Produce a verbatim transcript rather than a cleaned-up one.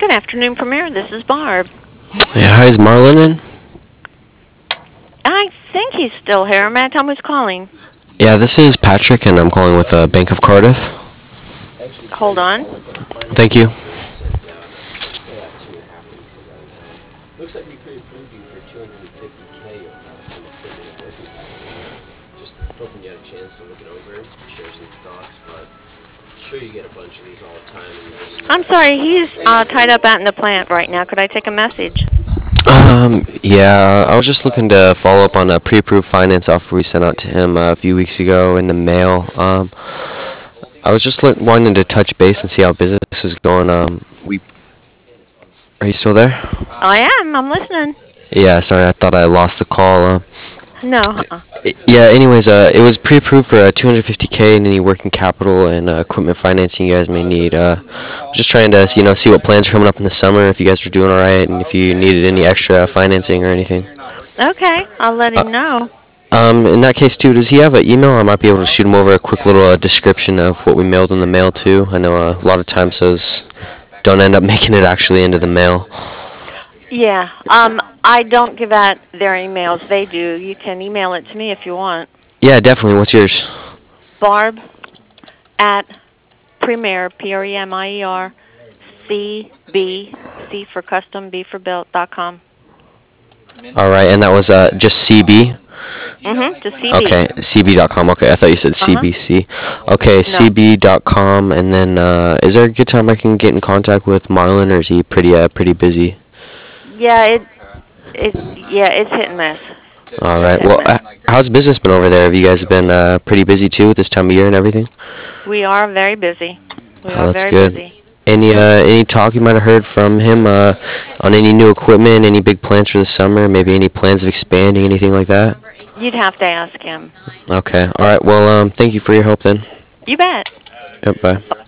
Good afternoon, Premier. This is Barb. Yeah, hi, is Marlon in? I think he's still here. May I tell him who's calling? Yeah, this is Patrick, and I'm calling with uh, Bank of Cardiff. Hold on. Thank you. Looks like we pre-approved you for two hundred fifty K of uh, just hoping you had a chance to look it over, share some thoughts, but I'm sure you get a bunch of these all the time. I'm sorry, he's uh, tied up out in the plant right now. Could I take a message? Um, yeah, I was just looking to follow up on a pre-approved finance offer we sent out to him uh, a few weeks ago in the mail. Um, I was just li- wanting to touch base and see how business is going. Um, we, are you still there? I am. I'm listening. Yeah, sorry, I thought I lost the call. Uh, No. Uh-uh. Yeah, anyways, uh, it was pre-approved for uh, two hundred fifty K in any working capital and uh, equipment financing you guys may need. Uh, just trying to, you know, see what plans are coming up in the summer, if you guys are doing all right, and if you needed any extra financing or anything. Okay, I'll let him know. Um, in that case, too, does he have an email? I might be able to shoot him over a quick little uh, description of what we mailed in the mail, too. I know uh, a lot of times those don't end up making it actually into the mail. Yeah. Um, I don't give out their emails. They do. You can email it to me if you want. Yeah, definitely. What's yours? Barb at Premier, P R E M I E R, C B, C for custom, B for built, dot com. All right, and that was uh, just C B? Mm-hmm, just C B. Okay, C B dot com. Okay, I thought you said Uh-huh. C B C. Okay, No. C B dot com, and then uh, is there a good time I can get in contact with Marlon, or is he pretty uh, pretty busy? Yeah, it, it, yeah, it's hit and miss. All right. Well, uh, how's business been over there? Have you guys been uh, pretty busy too with this time of year and everything? We are very busy. We Oh, are that's very good. busy. Any uh, any talk you might have heard from him uh, on any new equipment, any big plans for the summer, maybe any plans of expanding, anything like that? You'd have to ask him. Okay. All right. Well, um, thank you for your help then. You bet. Yep. Bye.